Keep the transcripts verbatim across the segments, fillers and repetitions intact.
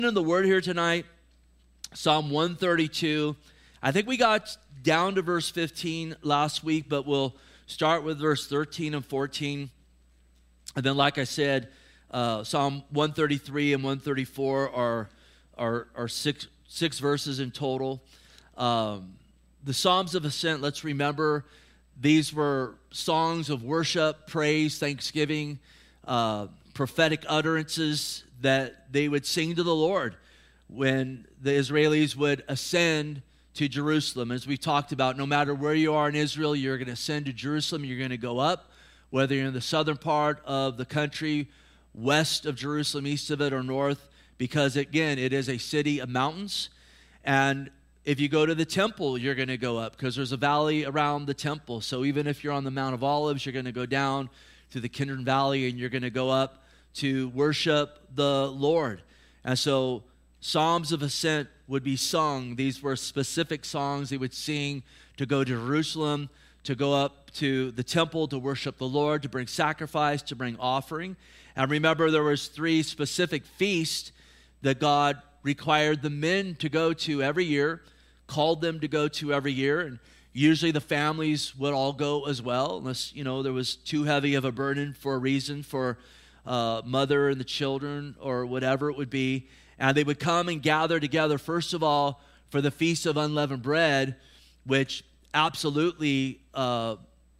In the word here tonight, Psalm one thirty-two. I think we got down to verse fifteen last week, but we'll start with verse thirteen and fourteen. And then, like I said, uh, Psalm one thirty-three and one thirty-four are, are, are six, six verses in total. Um, the Psalms of Ascent, let's remember, these were songs of worship, praise, thanksgiving, uh, prophetic utterances that they would sing to the Lord when the Israelis would ascend to Jerusalem. As we talked about, no matter where you are in Israel, you're going to ascend to Jerusalem. You're going to go up, whether you're in the southern part of the country, west of Jerusalem, east of it, or north, because, again, it is a city of mountains. And if you go to the temple, you're going to go up because there's a valley around the temple. So even if you're on the Mount of Olives, you're going to go down to the Kidron Valley and you're going to go up to worship the Lord. And so Psalms of Ascent would be sung. These were specific songs they would sing to go to Jerusalem, to go up to the temple to worship the Lord, to bring sacrifice, to bring offering. And remember, there was three specific feasts that God required the men to go to every year, called them to go to every year, and usually the families would all go as well, unless, you know, there was too heavy of a burden for a reason for uh, mother and the children or whatever it would be. And they would come and gather together, first of all, for the Feast of Unleavened Bread, which absolutely uh,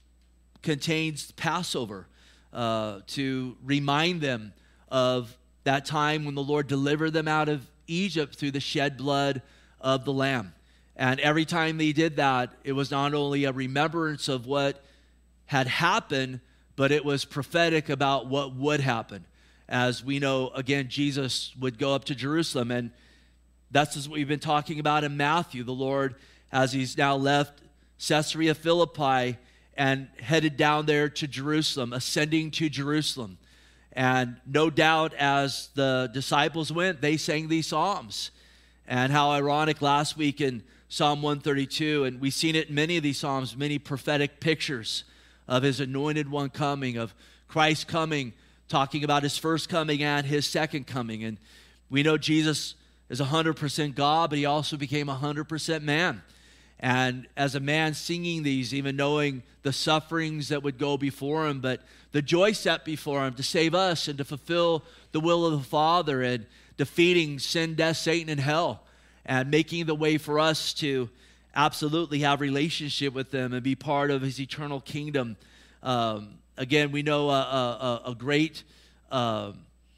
contains Passover, uh, to remind them of that time when the Lord delivered them out of Egypt through the shed blood of the Lamb. And every time they did that, it was not only a remembrance of what had happened, but it was prophetic about what would happen. As we know, again, Jesus would go up to Jerusalem, and that's what we've been talking about in Matthew. The Lord, as he's now left Caesarea Philippi and headed down there to Jerusalem, ascending to Jerusalem. And no doubt as the disciples went, they sang these psalms. And how ironic last week in Psalm one thirty-two, and we've seen it in many of these psalms, many prophetic pictures of his anointed one coming, of Christ coming, talking about his first coming and his second coming. And we know Jesus is one hundred percent God, but he also became one hundred percent man. And as a man singing these, even knowing the sufferings that would go before him, but the joy set before him to save us and to fulfill the will of the Father and defeating sin, death, Satan, and hell, and making the way for us to absolutely have relationship with him and be part of his eternal kingdom. Um, again, we know a, a, a great uh,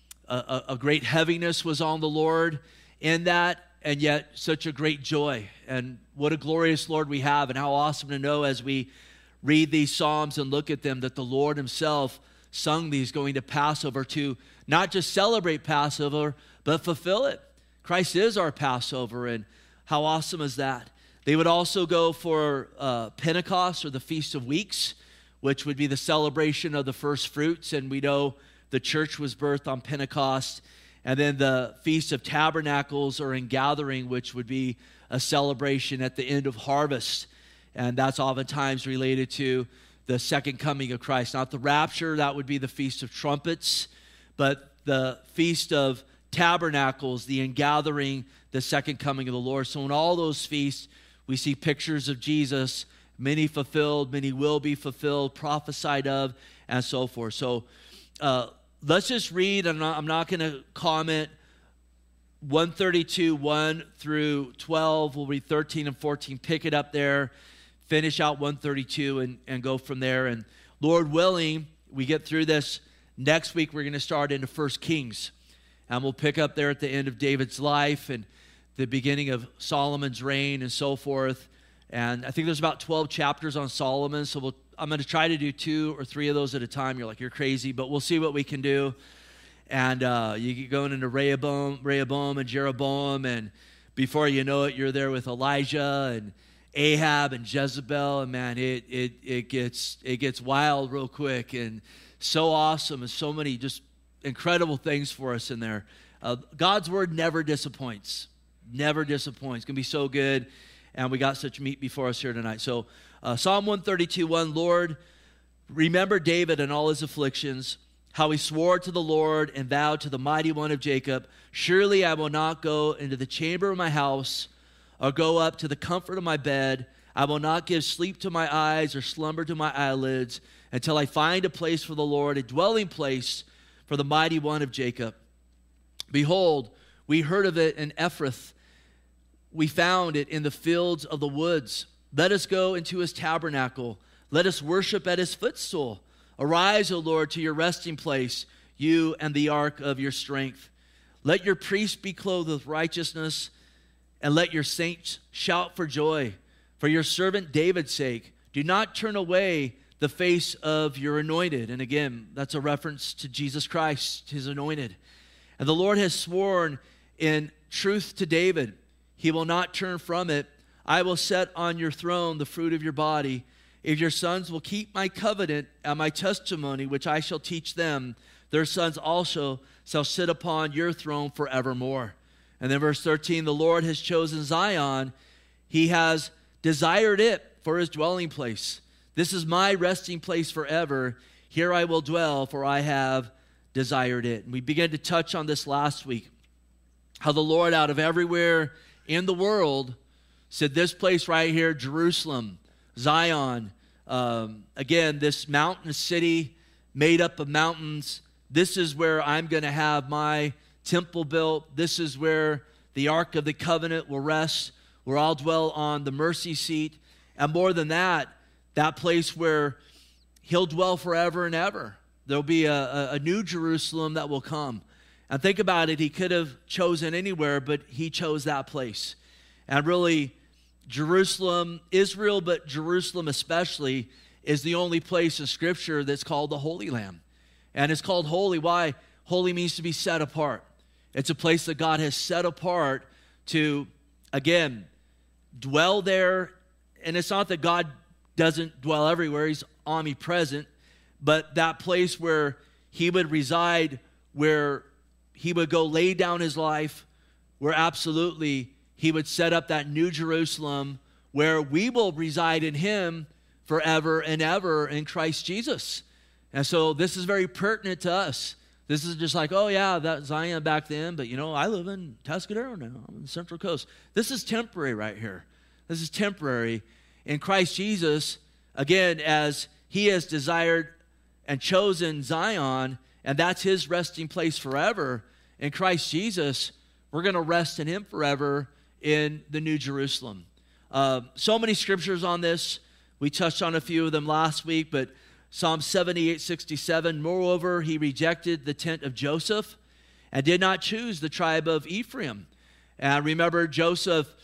a, a great heaviness was on the Lord in that, and yet such a great joy. And what a glorious Lord we have, and how awesome to know as we read these Psalms and look at them that the Lord himself sung these going to Passover to not just celebrate Passover, but fulfill it. Christ is our Passover, and how awesome is that? They would also go for uh, Pentecost, or the Feast of Weeks, which would be the celebration of the first fruits, and we know the church was birthed on Pentecost. And then the Feast of Tabernacles, or Ingathering, which would be a celebration at the end of harvest. And that's oftentimes related to the second coming of Christ. Not the rapture, that would be the Feast of Trumpets, but the Feast of Tabernacles, the Ingathering, the second coming of the Lord. So in all those feasts, we see pictures of Jesus, many fulfilled, many will be fulfilled, prophesied of, and so forth. So uh, let's just read. I'm not, I'm not going to comment. one thirty-two, one through twelve. We'll read thirteen and fourteen. Pick it up there. Finish out one thirty-two and, and go from there. And Lord willing, we get through this. Next week, we're going to start into First Kings. And we'll pick up there at the end of David's life and the beginning of Solomon's reign and so forth. And I think there's about twelve chapters on Solomon. So we'll, I'm going to try to do two or three of those at a time. You're like, you're crazy, but we'll see what we can do. And uh, you get going into Rehoboam, Rehoboam and Jeroboam. And before you know it, you're there with Elijah and Ahab and Jezebel. And man, it it it gets it gets wild real quick. And so awesome, and so many just incredible things for us in there. Uh, God's word never disappoints. Never disappoints. It's going to be so good. And we got such meat before us here tonight. So uh, Psalm one thirty-two, one, Lord, remember David and all his afflictions. how he swore to the Lord and vowed to the mighty one of Jacob, surely I will not go into the chamber of my house or go up to the comfort of my bed. I will not give sleep to my eyes or slumber to my eyelids until I find a place for the Lord, a dwelling place for the mighty one of Jacob. Behold, we heard of it in Ephrath. We found it in the fields of the woods. Let us go into his tabernacle. Let us worship at his footstool. Arise, O Lord, to your resting place, you and the ark of your strength. Let your priests be clothed with righteousness, and let your saints shout for joy. For your servant David's sake, do not turn away the face of your anointed. And again, that's a reference to Jesus Christ, his anointed. And the Lord has sworn in truth to David, he will not turn from it. I will set on your throne the fruit of your body. If your sons will keep my covenant and my testimony, which I shall teach them, their sons also shall sit upon your throne forevermore. And then verse thirteen, the Lord has chosen Zion. He has desired it for his dwelling place. This is my resting place forever. Here I will dwell, for I have desired it. And we began to touch on this last week, how the Lord out of everywhere in the world said this place right here, Jerusalem, Zion, um, again, this mountain city made up of mountains. This is where I'm going to have my temple built. This is where the Ark of the Covenant will rest, where I'll dwell on the mercy seat. And more than that, that place where he'll dwell forever and ever. There'll be a, a, a new Jerusalem that will come. And think about it, he could have chosen anywhere, but he chose that place. And really, Jerusalem, Israel, but Jerusalem especially, is the only place in Scripture that's called the Holy Land. And it's called holy. Why? Holy means to be set apart. It's a place that God has set apart to, again, dwell there. And it's not that God doesn't dwell everywhere. He's omnipresent. But that place where he would reside, where he would go lay down his life, where absolutely he would set up that new Jerusalem where we will reside in him forever and ever in Christ Jesus. And so this is very pertinent to us. This is just like, oh yeah, that Zion back then, but you know, I live in Tuscadero now. I'm in the Central Coast. This is temporary right here. This is temporary. In Christ Jesus, again, as he has desired and chosen Zion, and that's his resting place forever, in Christ Jesus, we're going to rest in him forever in the New Jerusalem. Uh, so many scriptures on this. We touched on a few of them last week, but Psalm seventy-eight sixty-seven, moreover, he rejected the tent of Joseph and did not choose the tribe of Ephraim. And remember Joseph,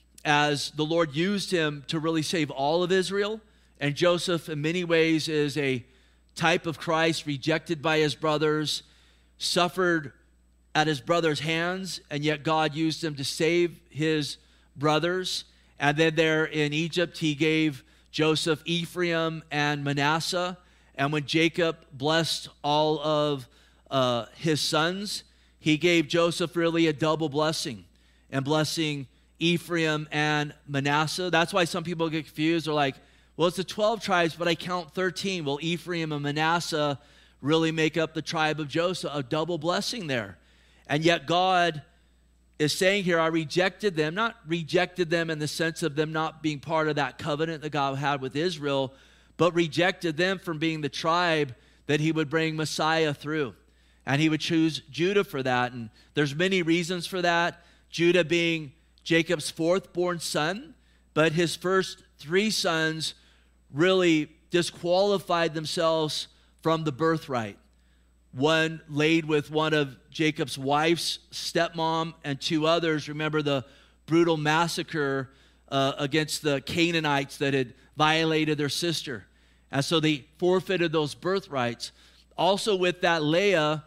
as the Lord used him to really save all of Israel. And Joseph, in many ways, is a type of Christ, rejected by his brothers, suffered at his brothers' hands, and yet God used him to save his brothers. And then there in Egypt, he gave Joseph Ephraim and Manasseh. And when Jacob blessed all of uh, his sons, he gave Joseph really a double blessing, and blessing Ephraim and Manasseh. That's why some people get confused. They're like, well, it's the twelve tribes, but I count thirteen. Well, Ephraim and Manasseh really make up the tribe of Joseph, a double blessing there. And yet God is saying here, I rejected them, not rejected them in the sense of them not being part of that covenant that God had with Israel, but rejected them from being the tribe that he would bring Messiah through. And he would choose Judah for that. And there's many reasons for that. Judah being Jacob's fourth born son, but his first three sons really disqualified themselves from the birthright. One laid with one of Jacob's wife's stepmom, and two others. Remember the brutal massacre uh, against the Canaanites that had violated their sister. And so they forfeited those birthrights. Also with that, Leah,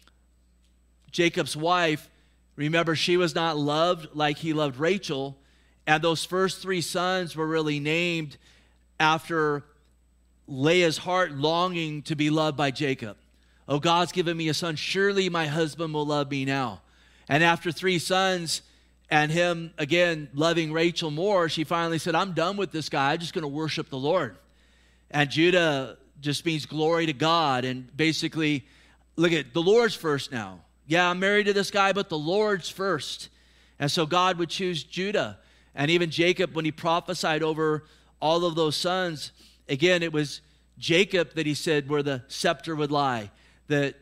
Jacob's wife, remember she was not loved like he loved Rachel. And those first three sons were really named after Leah's heart longing to be loved by Jacob. Oh, God's given me a son. Surely my husband will love me now. And after three sons and him, again, loving Rachel more, she finally said, I'm done with this guy. I'm just going to worship the Lord. And Judah just means glory to God. And basically, look at the Lord's first now. Yeah, I'm married to this guy, but the Lord's first. And so God would choose Judah. And even Jacob, when he prophesied over all of those sons, again, it was Jacob that he said where the scepter would lie, that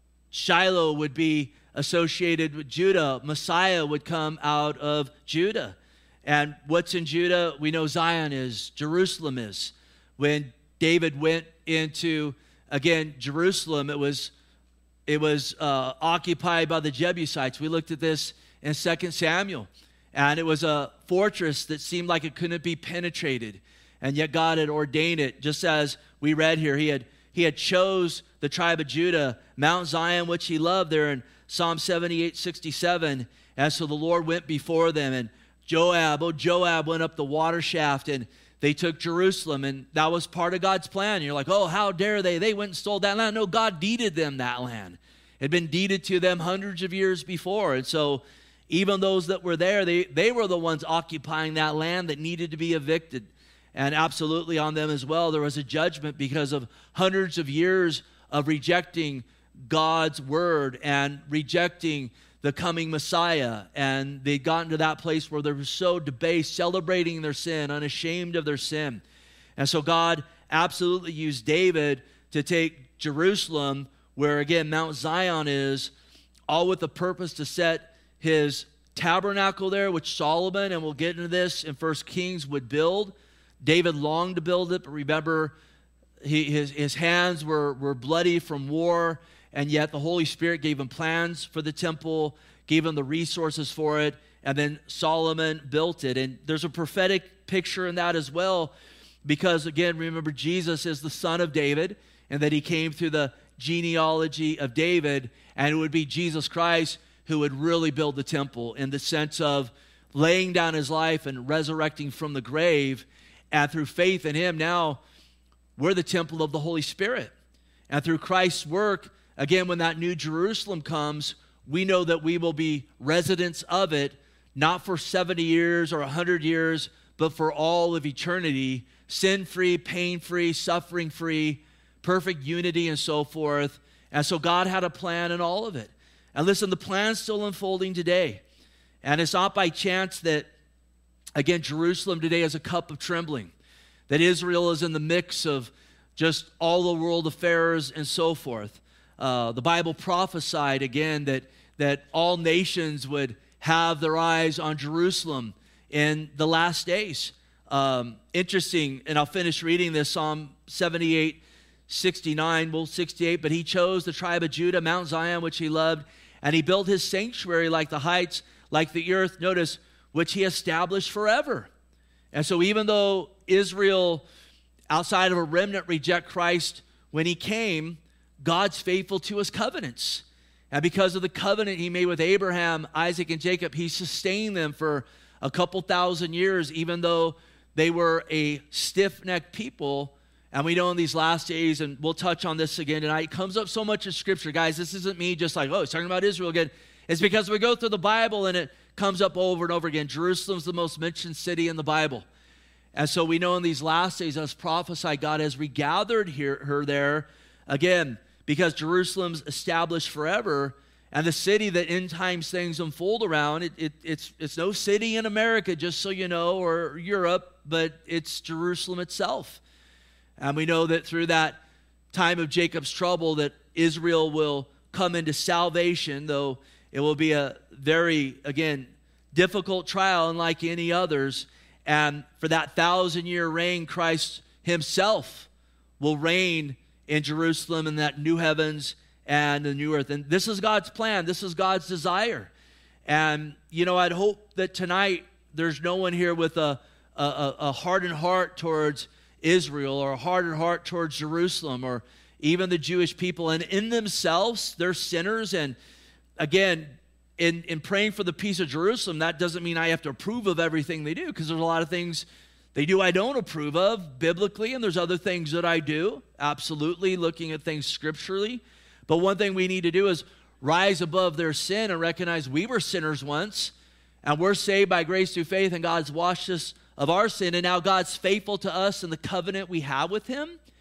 Shiloh would be associated with Judah. Messiah would come out of Judah. And what's in Judah? We know Zion is, Jerusalem is. When David went into, again, Jerusalem, it was it was uh, occupied by the Jebusites. We looked at this in Second Samuel. And it was a fortress that seemed like it couldn't be penetrated. And yet God had ordained it, just as we read here. He had he had chose the tribe of Judah, Mount Zion, which he loved, there in Psalm seventy-eight, sixty-seven. And so the Lord went before them, and Joab, oh, Joab went up the water shaft, and they took Jerusalem, and that was part of God's plan. And you're like, oh, how dare they? They went and stole that land. No, God deeded them that land. It had been deeded to them hundreds of years before. And so even those that were there, they, they were the ones occupying that land that needed to be evicted. And absolutely on them as well, there was a judgment because of hundreds of years of rejecting God's word and rejecting the coming Messiah. And they'd gotten to that place where they were so debased, celebrating their sin, unashamed of their sin. And so God absolutely used David to take Jerusalem, where again Mount Zion is, all with the purpose to set his tabernacle there, which Solomon, and we'll get into this in First Kings, would build. David longed to build it, but remember, he, his, his hands were, were bloody from war, and yet the Holy Spirit gave him plans for the temple, gave him the resources for it, and then Solomon built it. And there's a prophetic picture in that as well, because again, remember, Jesus is the son of David, and that he came through the genealogy of David, and it would be Jesus Christ who would really build the temple in the sense of laying down his life and resurrecting from the grave. And through faith in him, now we're the temple of the Holy Spirit. And through Christ's work, again, when that new Jerusalem comes, we know that we will be residents of it, not for seventy years or one hundred years, but for all of eternity, sin-free, pain-free, suffering-free, perfect unity and so forth. And so God had a plan in all of it. And listen, the plan's still unfolding today. And it's not by chance that, again, Jerusalem today is a cup of trembling, that Israel is in the mix of just all the world affairs and so forth. Uh, the Bible prophesied, again, that, that all nations would have their eyes on Jerusalem in the last days. Um, interesting, and I'll finish reading this, Psalm seventy-eight, sixty-nine, well, sixty-eight, but he chose the tribe of Judah, Mount Zion, which he loved, and he built his sanctuary like the heights, like the earth, notice, which he established forever. And so even though Israel, outside of a remnant, reject Christ when he came, God's faithful to his covenants. And because of the covenant he made with Abraham, Isaac, and Jacob, he sustained them for a couple thousand years, even though they were a stiff-necked people. And we know in these last days, and we'll touch on this again tonight, it comes up so much in Scripture. Guys, this isn't me just like, oh, it's talking about Israel again. It's because we go through the Bible and it comes up over and over again. Jerusalem's the most mentioned city in the Bible. And so we know in these last days, as prophesied, God has regathered here, her there, again, because Jerusalem's established forever. And the city that end times things unfold around, it, it, it's, it's no city in America, just so you know, or Europe, but it's Jerusalem itself. And we know that through that time of Jacob's trouble that Israel will come into salvation, though it will be a very, again, difficult trial unlike any others. And for that thousand-year reign, Christ himself will reign in Jerusalem in that new heavens and the new earth. And this is God's plan. This is God's desire. And, you know, I'd hope that tonight there's no one here with a, a, a hardened heart towards Israel or a hardened heart towards Jerusalem or even the Jewish people. And in themselves, they're sinners. And again, in, in praying for the peace of Jerusalem, that doesn't mean I have to approve of everything they do, because there's a lot of things they do I don't approve of biblically, and there's other things that I do, absolutely, looking at things scripturally. But one thing we need to do is rise above their sin and recognize we were sinners once, and we're saved by grace through faith, and God's washed us of our sin, and now God's faithful to us in the covenant we have with him.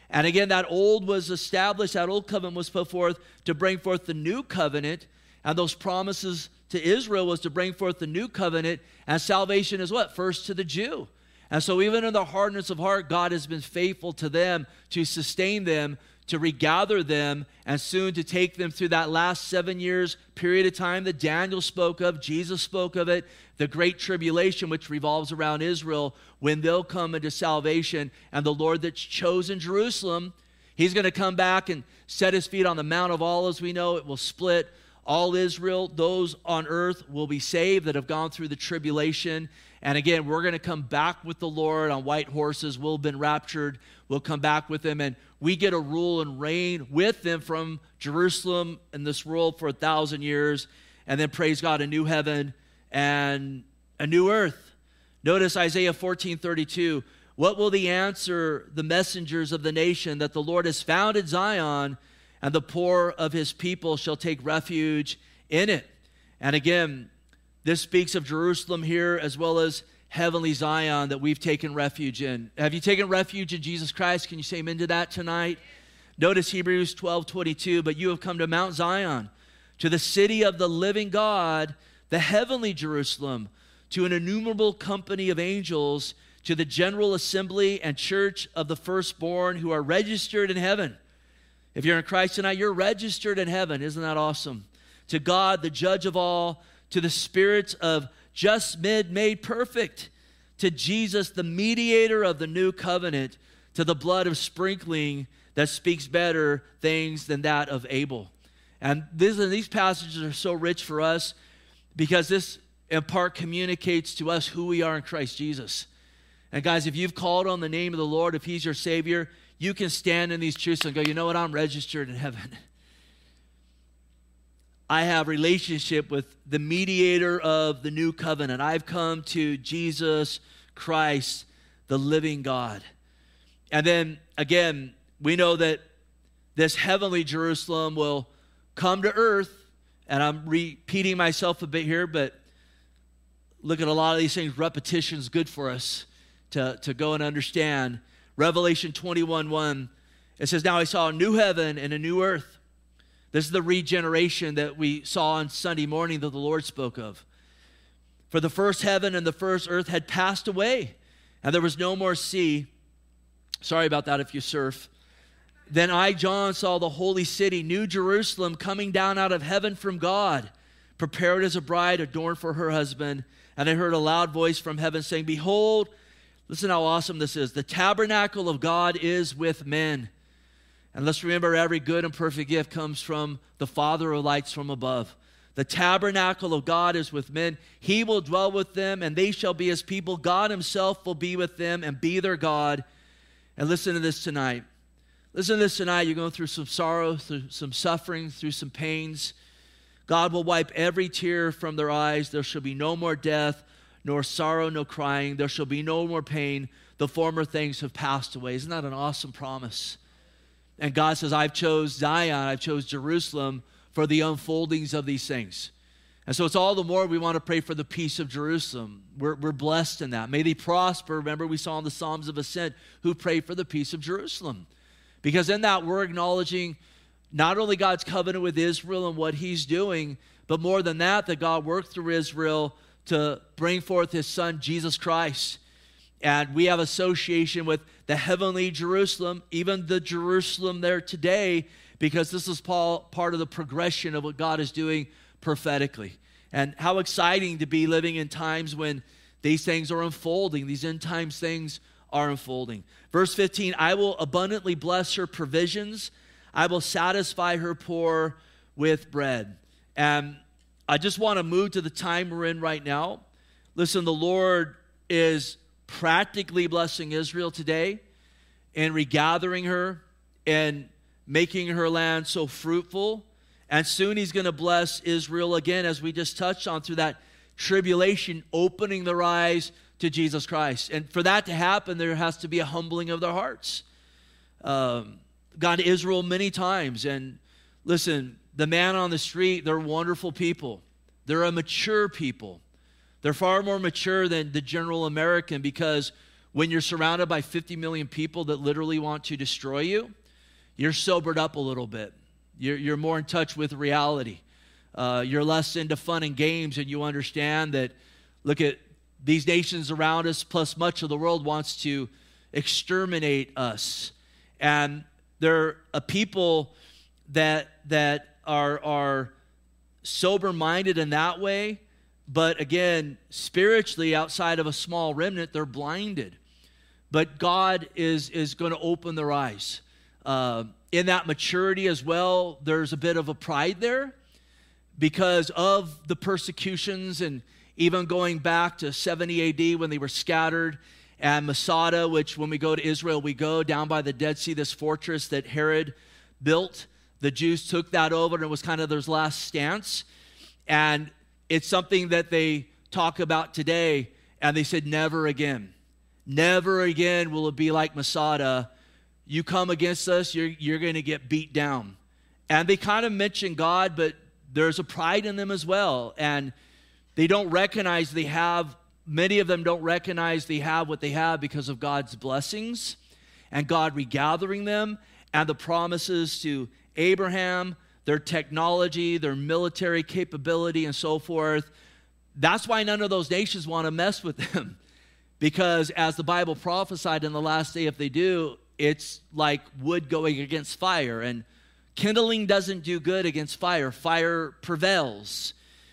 And again, that old was established, that old covenant was put forth to bring forth the new covenant. And those promises to Israel was to bring forth the new covenant. And salvation is what? First to the Jew. And so even in the hardness of heart, God has been faithful to them to sustain them, to regather them, and soon to take them through that last seven years period of time that Daniel spoke of, Jesus spoke of it, the great tribulation which revolves around Israel, when they'll come into salvation. And the Lord that's chosen Jerusalem, he's going to come back and set his feet on the Mount of Olives. We know it will split. All Israel, those on earth will be saved that have gone through the tribulation. And again, we're going to come back with the Lord on white horses. We'll have been raptured. We'll come back with him, and we get to rule and reign with them from Jerusalem in this world for a thousand years. And then, praise God, a new heaven and a new earth. Notice Isaiah fourteen thirty-two. What will the answer the messengers of the nation that the Lord has founded Zion, and the poor of his people shall take refuge in it? And again, this speaks of Jerusalem here as well as heavenly Zion that we've taken refuge in. Have you taken refuge in Jesus Christ? Can you say amen to that tonight? Notice Hebrews twelve twenty-two. But you have come to Mount Zion, to the city of the living God, the heavenly Jerusalem, to an innumerable company of angels, to the general assembly and church of the firstborn who are registered in heaven. If you're in Christ tonight, you're registered in heaven. Isn't that awesome? To God, the judge of all, to the spirits of just men made perfect, to Jesus, the mediator of the new covenant, to the blood of sprinkling that speaks better things than that of Abel. And this, these passages are so rich for us because this in part communicates to us who we are in Christ Jesus. And guys, if you've called on the name of the Lord, if he's your Savior, you can stand in these truths and go, you know what, I'm registered in heaven. I have relationship with the mediator of the new covenant. I've come to Jesus Christ, the living God. And then again, we know that this heavenly Jerusalem will come to earth. And I'm repeating myself a bit here, but look at a lot of these things. Repetition is good for us to, to go and understand. Revelation twenty-one one, it says, now I saw a new heaven and a new earth. This is the regeneration that we saw on Sunday morning that the Lord spoke of. For the first heaven and the first earth had passed away, and there was no more sea. Sorry about that if you surf. Then I, John, saw the holy city, New Jerusalem, coming down out of heaven from God, prepared as a bride adorned for her husband. And I heard a loud voice from heaven saying, behold, listen how awesome this is. The tabernacle of God is with men. And let's remember, every good and perfect gift comes from the Father of lights from above. The tabernacle of God is with men. He will dwell with them, and they shall be his people. God himself will be with them and be their God. And listen to this tonight. Listen to this tonight. You're going through some sorrow, through some suffering, through some pains. God will wipe every tear from their eyes. There shall be no more death, nor sorrow, no crying. There shall be no more pain. The former things have passed away. Isn't that an awesome promise? And God says, I've chose Zion, I've chose Jerusalem for the unfoldings of these things. And so it's all the more we want to pray for the peace of Jerusalem. We're, we're blessed in that. May they prosper. Remember, we saw in the Psalms of Ascent who prayed for the peace of Jerusalem. Because in that, we're acknowledging not only God's covenant with Israel and what he's doing, but more than that, that God worked through Israel to bring forth his son, Jesus Christ. And we have association with the heavenly Jerusalem, even the Jerusalem there today, because this is part of the progression of what God is doing prophetically. And how exciting to be living in times when these things are unfolding, these end times things are unfolding. Verse fifteen, I will abundantly bless her provisions. I will satisfy her poor with bread. And I just want to move to the time we're in right now. Listen, the Lord is practically blessing Israel today and regathering her and making her land so fruitful. And soon he's going to bless Israel again, as we just touched on, through that tribulation, opening their eyes to Jesus Christ. And for that to happen, there has to be a humbling of their hearts. Um, gone to Israel many times, and listen, the man on the street, they're wonderful people. They're a mature people. They're far more mature than the general American, because when you're surrounded by fifty million people that literally want to destroy you, you're sobered up a little bit. You're, you're more in touch with reality. Uh, you're less into fun and games, and you understand that, look at these nations around us, plus much of the world wants to exterminate us. And they're a people that that are, are sober-minded in that way, but again, spiritually, outside of a small remnant, they're blinded. But God is, is going to open their eyes. Uh, in that maturity as well, there's a bit of a pride there because of the persecutions, and even going back to seventy A D when they were scattered, and Masada, which when we go to Israel, we go down by the Dead Sea, this fortress that Herod built. The Jews took that over, and it was kind of their last stance. And it's something that they talk about today, and they said, never again. Never again will it be like Masada. You come against us, you're, you're going to get beat down. And they kind of mention God, but there's a pride in them as well. And they don't recognize they have, many of them don't recognize they have what they have because of God's blessings and God regathering them and the promises to Abraham, their technology, their military capability, and so forth. That's why none of those nations want to mess with them. Because as the Bible prophesied in the last day, if they do, it's like wood going against fire. And kindling doesn't do good against fire. Fire prevails.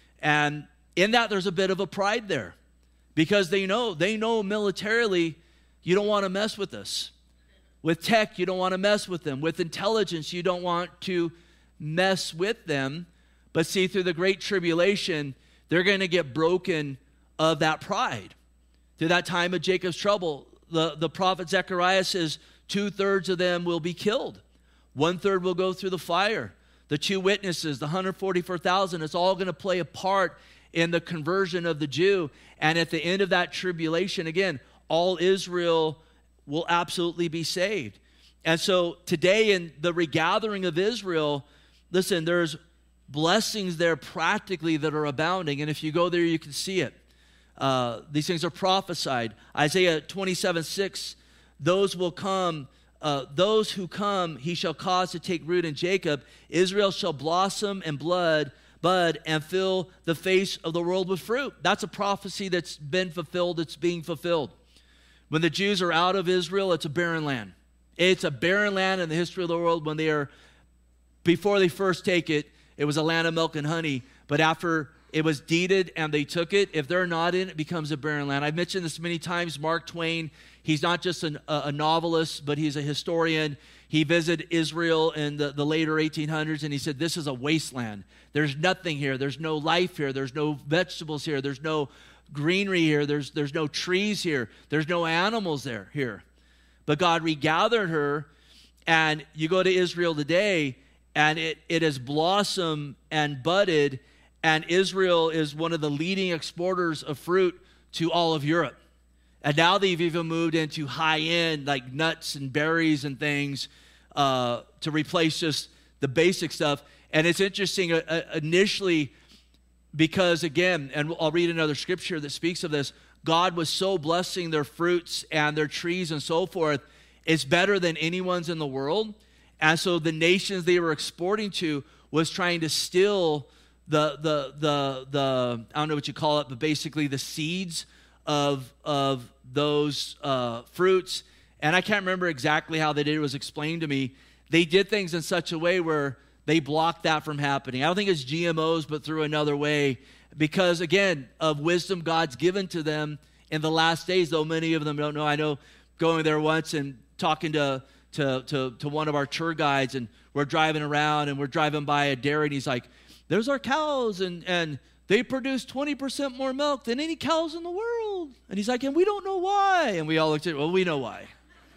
And in that, there's a bit of a pride there. Because they know, they know militarily, you don't want to mess with us. With tech, you don't want to mess with them. With intelligence, you don't want to mess with them. But see, through the great tribulation, they're going to get broken of that pride. Through that time of Jacob's trouble, the, the prophet Zechariah says two-thirds of them will be killed. One-third will go through the fire. The two witnesses, the one hundred forty-four thousand, it's all going to play a part in the conversion of the Jew. And at the end of that tribulation, again, all Israel will absolutely be saved. And so today in the regathering of Israel, listen, there's blessings there practically that are abounding. And if you go there, you can see it. Uh, these things are prophesied. Isaiah twenty-seven six, those will come, uh, those who come, he shall cause to take root in Jacob. Israel shall blossom and blood, bud, and fill the face of the world with fruit. That's a prophecy that's been fulfilled, it's being fulfilled. When the Jews are out of Israel, it's a barren land. It's a barren land in the history of the world. When they are, before they first take it, it was a land of milk and honey. But after it was deeded and they took it, if they're not in, it becomes a barren land. I've mentioned this many times. Mark Twain, he's not just an, a, a novelist, but he's a historian. He visited Israel in the, the later eighteen hundreds, and he said, this is a wasteland. There's nothing here. There's no life here. There's no vegetables here. There's no greenery here. There's, there's no trees here. There's no animals there here. But God regathered her, and you go to Israel today, and it, it has blossomed and budded, and Israel is one of the leading exporters of fruit to all of Europe. And now they've even moved into high-end, like nuts and berries and things uh, to replace just the basic stuff. And it's interesting, uh, uh, initially, because again, and I'll read another scripture that speaks of this, God was so blessing their fruits and their trees and so forth, it's better than anyone's in the world. And so the nations they were exporting to was trying to steal the, the, the, the I don't know what you call it, but basically the seeds of, of those uh, fruits. And I can't remember exactly how they did it. It was explained to me. They did things in such a way where they blocked that from happening. I don't think it's G M Os, but through another way. Because, again, of wisdom God's given to them in the last days, though many of them don't know. I know going there once and talking to, to, to, to one of our tour guides, and we're driving around, and we're driving by a dairy, and he's like, there's our cows, and, and they produce twenty percent more milk than any cows in the world. And he's like, and we don't know why. And we all looked at it, well, we know why.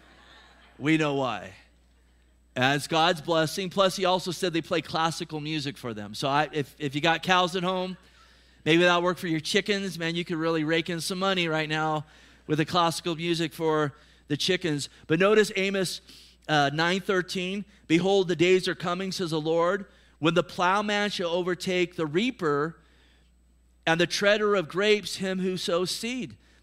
We know why. And it's God's blessing. Plus, he also said they play classical music for them. So I, if, if you got cows at home, maybe that'll work for your chickens. Man, you could really rake in some money right now with the classical music for the chickens. But notice Amos uh, nine thirteen. Behold, the days are coming, says the Lord, when the plowman shall overtake the reaper and the treader of grapes him who sows seed.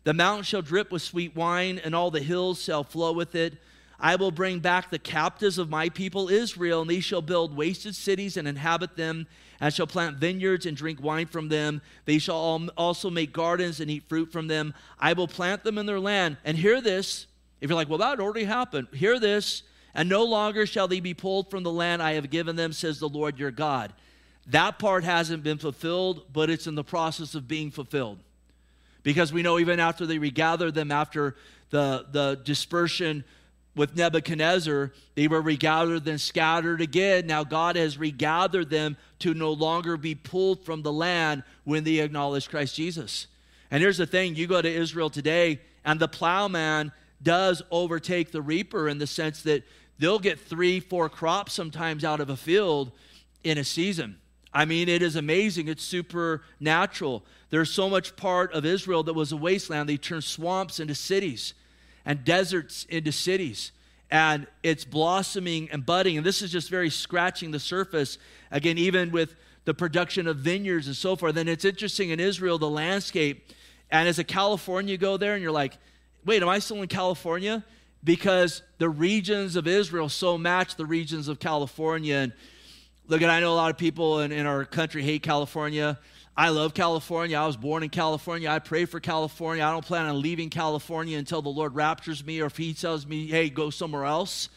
The mountains shall drip with sweet wine, and all the hills shall flow with it. I will bring back the captives of my people Israel, and they shall build wasted cities and inhabit them, and shall plant vineyards and drink wine from them. They shall also make gardens and eat fruit from them. I will plant them in their land. And hear this, if you're like, well, that already happened. Hear this, and no longer shall they be pulled from the land I have given them, says the Lord your God. That part hasn't been fulfilled, but it's in the process of being fulfilled. Because we know even after they regathered them, after the, the dispersion with Nebuchadnezzar, they were regathered and scattered again. Now God has regathered them to no longer be pulled from the land when they acknowledge Christ Jesus. And here's the thing, you go to Israel today, and the plowman does overtake the reaper in the sense that they'll get three, four crops sometimes out of a field in a season. I mean, it is amazing. It's supernatural. There's so much part of Israel that was a wasteland. They turned swamps into cities and deserts into cities. And it's blossoming and budding. And this is just very scratching the surface. Again, even with the production of vineyards and so forth. And it's interesting in Israel, the landscape. And as a California, you go there and you're like, wait, am I still in California? Because the regions of Israel so match the regions of California. And look, I know a lot of people in, in our country hate California. I love California. I was born in California. I pray for California. I don't plan on leaving California until the Lord raptures me or if he tells me, hey, go somewhere else.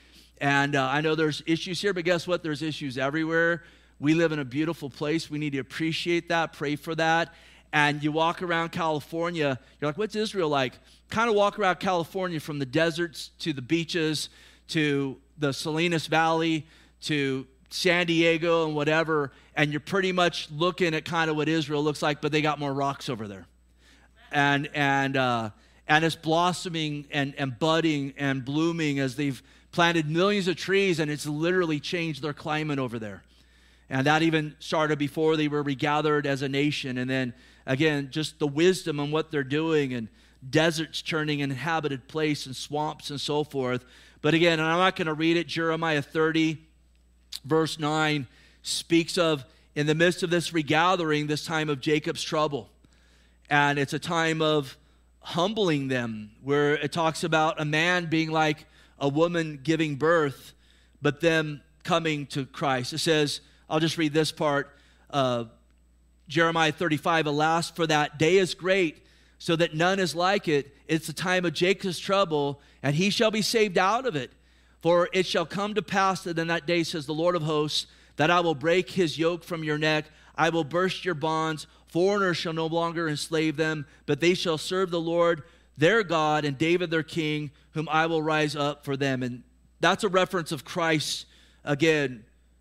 And uh, I know there's issues here, but guess what? There's issues everywhere. We live in a beautiful place. We need to appreciate that, pray for that. And you walk around California, you're like, what's Israel like? Kind of walk around California from the deserts to the beaches to the Salinas Valley to San Diego and whatever, and you're pretty much looking at kind of what Israel looks like, but they got more rocks over there. And and uh, and it's blossoming and, and budding and blooming as they've planted millions of trees, and it's literally changed their climate over there. And that even started before they were regathered as a nation. And then, again, just the wisdom on what they're doing, and deserts turning an inhabited place and swamps and so forth. But again, and I'm not going to read it, Jeremiah thirty, verse nine speaks of, in the midst of this regathering, this time of Jacob's trouble. And it's a time of humbling them, where it talks about a man being like a woman giving birth, but them coming to Christ. It says, I'll just read this part, uh, Jeremiah thirty-five, alas, for that day is great, so that none is like it. It's the time of Jacob's trouble, and he shall be saved out of it. For it shall come to pass that in that day, says the Lord of hosts, that I will break his yoke from your neck. I will burst your bonds. Foreigners shall no longer enslave them, but they shall serve the Lord their God and David their king, whom I will rise up for them. And that's a reference of Christ, again,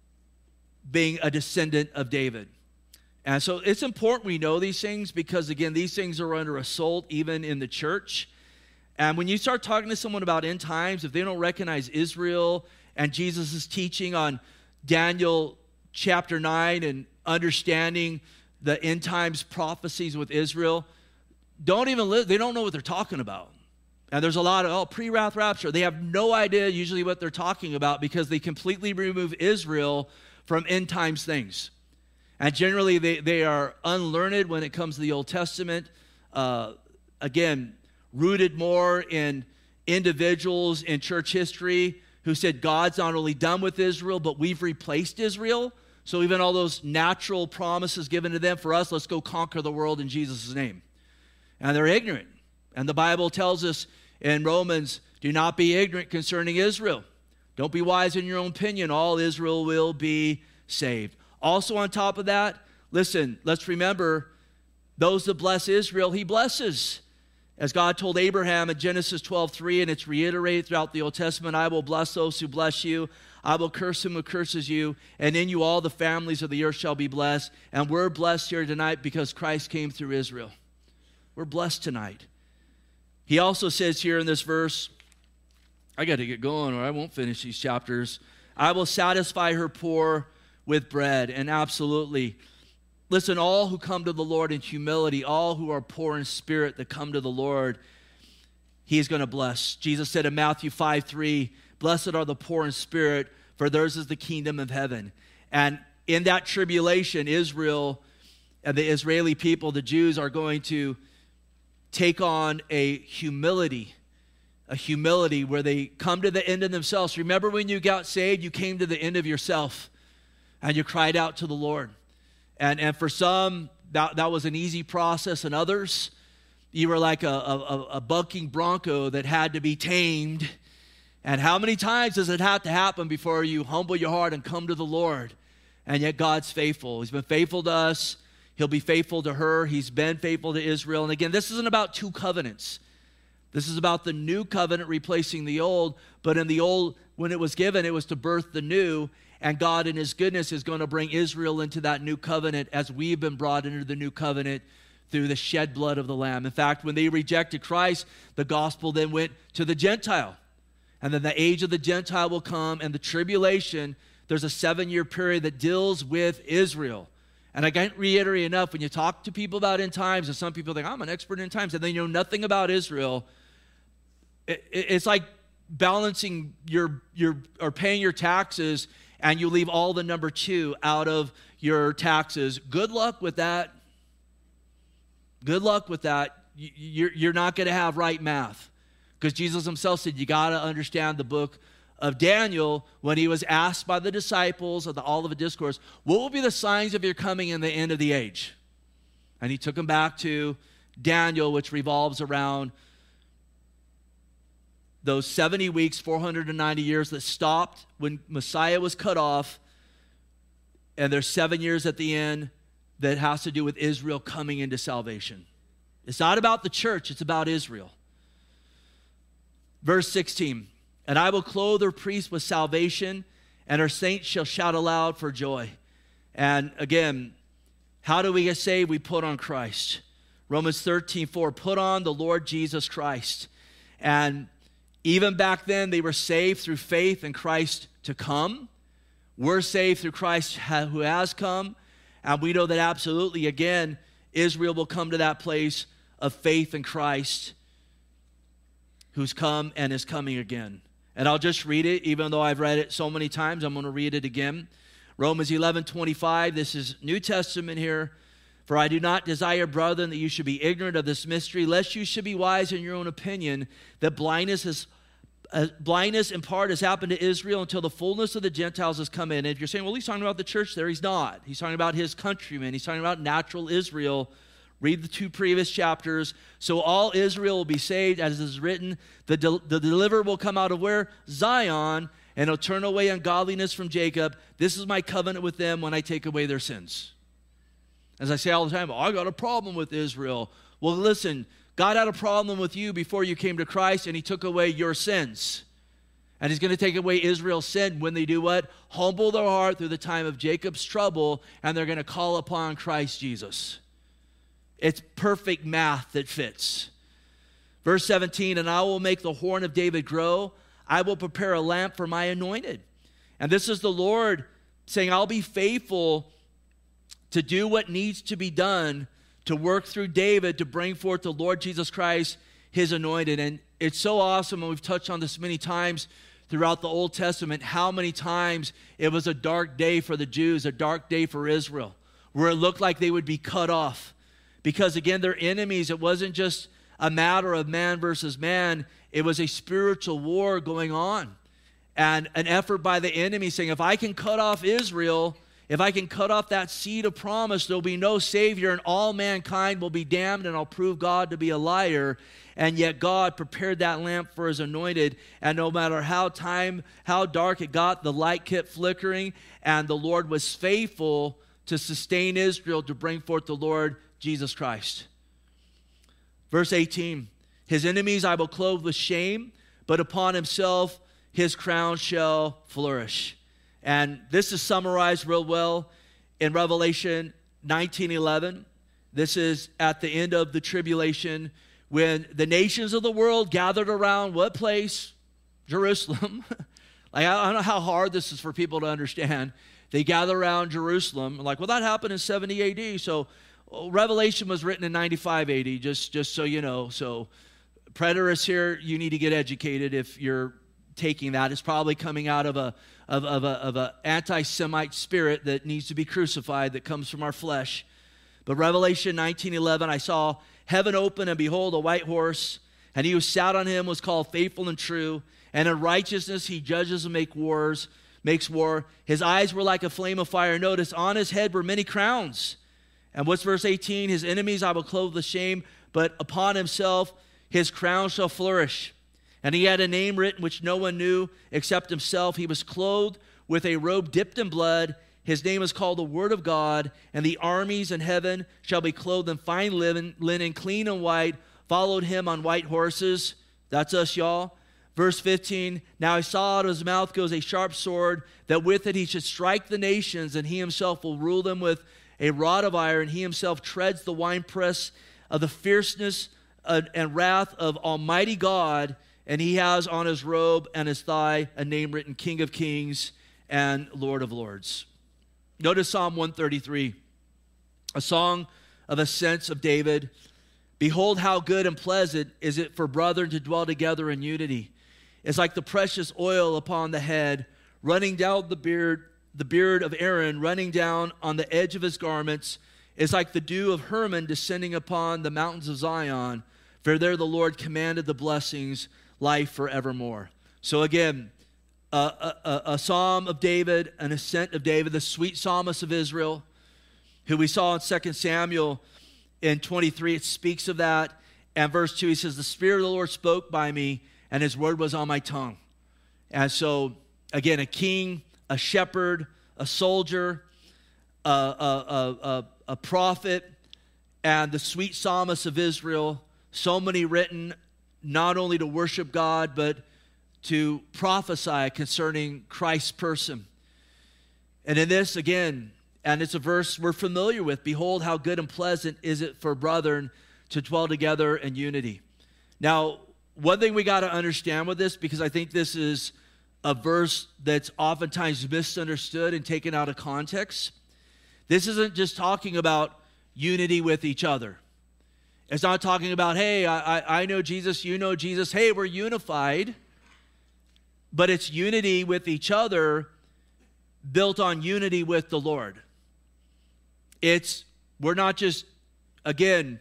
being a descendant of David. And so it's important we know these things because, again, these things are under assault even in the church. And when you start talking to someone about end times, if they don't recognize Israel and Jesus' teaching on Daniel chapter nine and understanding the end times prophecies with Israel, don't even live, they don't know what they're talking about. And there's a lot of, oh, pre-wrath rapture. They have no idea usually what they're talking about because they completely remove Israel from end times things. And generally they, they are unlearned when it comes to the Old Testament. Uh, again, rooted more in individuals in church history who said God's not only done with Israel, but we've replaced Israel. So even all those natural promises given to them, for us, let's go conquer the world in Jesus' name. And they're ignorant. And the Bible tells us in Romans, do not be ignorant concerning Israel. Don't be wise in your own opinion. All Israel will be saved. Also on top of that, listen, let's remember, those that bless Israel, he blesses. As God told Abraham in Genesis twelve three, and it's reiterated throughout the Old Testament, I will bless those who bless you. I will curse him who curses you. And in you all the families of the earth shall be blessed. And we're blessed here tonight because Christ came through Israel. We're blessed tonight. He also says here in this verse, I got to get going or I won't finish these chapters. I will satisfy her poor with bread. And absolutely, listen, all who come to the Lord in humility, all who are poor in spirit that come to the Lord, he is going to bless. Jesus said in Matthew five three, blessed are the poor in spirit, for theirs is the kingdom of heaven. And in that tribulation, Israel and the Israeli people, the Jews, are going to take on a humility, a humility where they come to the end of themselves. Remember when you got saved, you came to the end of yourself and you cried out to the Lord. And, and for some, that, that was an easy process, and others, you were like a, a, a bucking bronco that had to be tamed. And how many times does it have to happen before you humble your heart and come to the Lord? And yet God's faithful. He's been faithful to us. He'll be faithful to her. He's been faithful to Israel. And again, this isn't about two covenants. This is about the new covenant replacing the old. But in the old, when it was given, it was to birth the new. And God in his goodness is going to bring Israel into that new covenant as we've been brought into the new covenant through the shed blood of the Lamb. In fact, when they rejected Christ, the gospel then went to the Gentile. And then the age of the Gentile will come, and the tribulation, there's a seven-year period that deals with Israel. And I can't reiterate enough, when you talk to people about end times, and some people think, I'm an expert in end times, and they know nothing about Israel, it, it, it's like balancing your, your, or paying your taxes, and you leave all the number two out of your taxes. Good luck with that. Good luck with that. You're, you're not going to have right math. Because Jesus himself said, you got to understand the book of Daniel when he was asked by the disciples of the Olivet Discourse, what will be the signs of your coming in the end of the age? And he took them back to Daniel, which revolves around those seventy weeks, four hundred ninety years that stopped when Messiah was cut off. And there's seven years at the end that has to do with Israel coming into salvation. It's not about the church, it's about Israel. Verse sixteen, and I will clothe her priests with salvation, and her saints shall shout aloud for joy. And again, how do we get saved? We put on Christ. Romans thirteen four, put on the Lord Jesus Christ. And even back then, they were saved through faith in Christ to come. We're saved through Christ who has come. And we know that absolutely, again, Israel will come to that place of faith in Christ, who's come and is coming again. And I'll just read it, even though I've read it so many times, I'm going to read it again. Romans eleven twenty-five, this is New Testament here. For I do not desire, brethren, that you should be ignorant of this mystery, lest you should be wise in your own opinion, that blindness is uh, blindness in part has happened to Israel until the fullness of the Gentiles has come in. And if you're saying, well, he's talking about the church there, he's not. He's talking about his countrymen. He's talking about natural Israel. Read the two previous chapters. So all Israel will be saved, as is written. The, del- the deliverer will come out of where? Zion, and he'll turn away ungodliness from Jacob. This is my covenant with them when I take away their sins. As I say all the time, oh, I got a problem with Israel. Well, listen, God had a problem with you before you came to Christ, and he took away your sins. And he's going to take away Israel's sin when they do what? Humble their heart through the time of Jacob's trouble, and they're going to call upon Christ Jesus. It's perfect math that fits. Verse seventeen, and I will make the horn of David grow. I will prepare a lamp for my anointed. And this is the Lord saying, I'll be faithful to do what needs to be done to work through David to bring forth the Lord Jesus Christ, his anointed. And it's so awesome, and we've touched on this many times throughout the Old Testament, how many times it was a dark day for the Jews, a dark day for Israel, where it looked like they would be cut off. Because again, they're enemies. It wasn't just a matter of man versus man. It was a spiritual war going on. And an effort by the enemy saying, if I can cut off Israel, if I can cut off that seed of promise, there'll be no Savior, and all mankind will be damned, and I'll prove God to be a liar. And yet God prepared that lamp for his anointed, and no matter how time, how dark it got, the light kept flickering, and the Lord was faithful to sustain Israel to bring forth the Lord Jesus Christ. Verse eighteen, his enemies I will clothe with shame, but upon himself his crown shall flourish. And this is summarized real well in Revelation nineteen eleven. This is at the end of the tribulation when the nations of the world gathered around what place? Jerusalem. Like, I don't know how hard this is for people to understand. They gather around Jerusalem. Like, well, that happened in seventy A D. So well, Revelation was written in ninety-five A D, just, just so you know. So preterists here, you need to get educated if you're taking that. It's probably coming out of a of, of a of a anti-Semite spirit that needs to be crucified, that comes from our flesh. But Revelation nineteen eleven, I saw heaven opened, and behold, a white horse, and he who sat on him was called Faithful and True, and in righteousness he judges and make wars, makes war. His eyes were like a flame of fire. Notice, on his head were many crowns. And what's verse eighteen? His enemies I will clothe with shame, but upon himself his crown shall flourish. And he had a name written which no one knew except himself. He was clothed with a robe dipped in blood. His name is called the Word of God. And the armies in heaven shall be clothed in fine linen, linen, clean and white, followed him on white horses. That's us, y'all. Verse fifteen, now I saw out of his mouth goes a sharp sword, that with it he should strike the nations, and he himself will rule them with a rod of iron. He himself treads the winepress of the fierceness uh, and wrath of Almighty God, and he has on his robe and his thigh a name written, King of Kings and Lord of Lords. Notice Psalm one thirty-three, a song of ascents of David. Behold, how good and pleasant is it for brethren to dwell together in unity. It's like the precious oil upon the head, running down the beard, the beard of Aaron, running down on the edge of his garments. It's like the dew of Hermon descending upon the mountains of Zion. For there the Lord commanded the blessings, life forevermore. So again, a, a, a, a psalm of David, an ascent of David, the sweet psalmist of Israel, who we saw in Second Samuel in twenty-three. It speaks of that. And verse two, he says, the Spirit of the Lord spoke by me, and his word was on my tongue. And so, again, a king, a shepherd, a soldier, a, a, a, a prophet, and the sweet psalmist of Israel, so many written not only to worship God, but to prophesy concerning Christ's person. And in this, again, and it's a verse we're familiar with, behold, how good and pleasant is it for brethren to dwell together in unity. Now, one thing we got to understand with this, because I think this is a verse that's oftentimes misunderstood and taken out of context. This isn't just talking about unity with each other. It's not talking about, hey, I, I, I know Jesus, you know Jesus, hey, we're unified. But it's unity with each other built on unity with the Lord. It's, we're not just, again,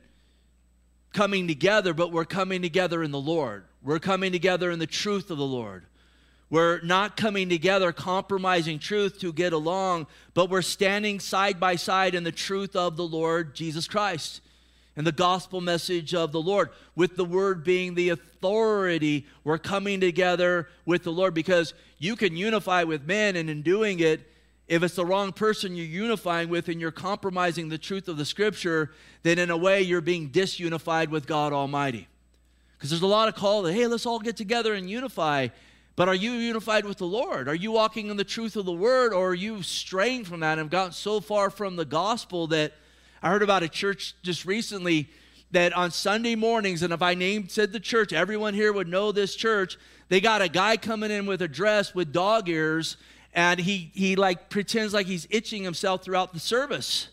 coming together, but we're coming together in the Lord. We're coming together in the truth of the Lord. We're not coming together compromising truth to get along, but we're standing side by side in the truth of the Lord Jesus Christ and the gospel message of the Lord, with the word being the authority. We're coming together with the Lord, because you can unify with men, and in doing it, if it's the wrong person you're unifying with and you're compromising the truth of the Scripture, then in a way you're being disunified with God Almighty. Because there's a lot of call that, hey, let's all get together and unify. But are you unified with the Lord? Are you walking in the truth of the Word, or are you straying from that and have gotten so far from the gospel that I heard about a church just recently that on Sunday mornings, and if I named said the church, everyone here would know this church, they got a guy coming in with a dress with dog ears, and he he like pretends like he's itching himself throughout the service.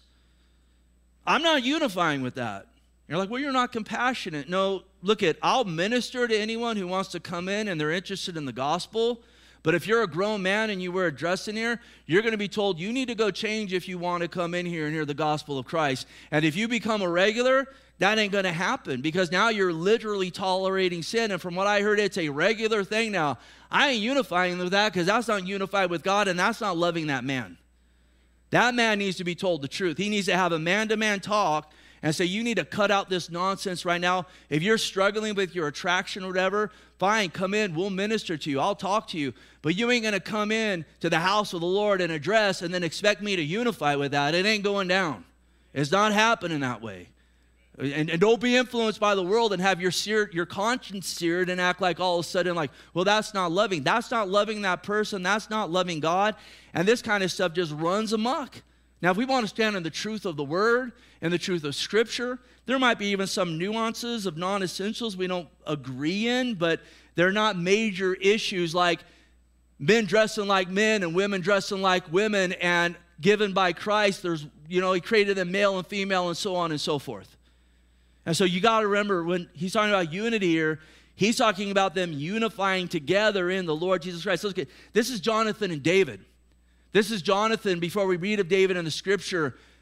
I'm not unifying with that. You're like, well, you're not compassionate. No, look at, I'll minister to anyone who wants to come in and they're interested in the gospel. But if you're a grown man and you wear a dress in here, you're going to be told you need to go change if you want to come in here and hear the gospel of Christ. And if you become a regular, that ain't going to happen, because now you're literally tolerating sin. And from what I heard, it's a regular thing now. I ain't unifying with that, because that's not unified with God, and that's not loving that man. That man needs to be told the truth. He needs to have a man-to-man talk and say, you need to cut out this nonsense right now. If you're struggling with your attraction or whatever, fine, come in. We'll minister to you. I'll talk to you. But you ain't going to come in to the house of the Lord in a dress and then expect me to unify with that. It ain't going down. It's not happening that way. And, and don't be influenced by the world and have your seared, your conscience seared and act like all of a sudden like, well, that's not loving. That's not loving that person. That's not loving God. And this kind of stuff just runs amok. Now, if we want to stand in the truth of the Word and the truth of Scripture, there might be even some nuances of non-essentials we don't agree in, but they're not major issues like men dressing like men and women dressing like women, and given by Christ, there's, you know, He created them male and female and so on and so forth. And so you got to remember, when He's talking about unity here, He's talking about them unifying together in the Lord Jesus Christ. Look at, this is Jonathan and David. This is Jonathan, before we read of David in the Scripture,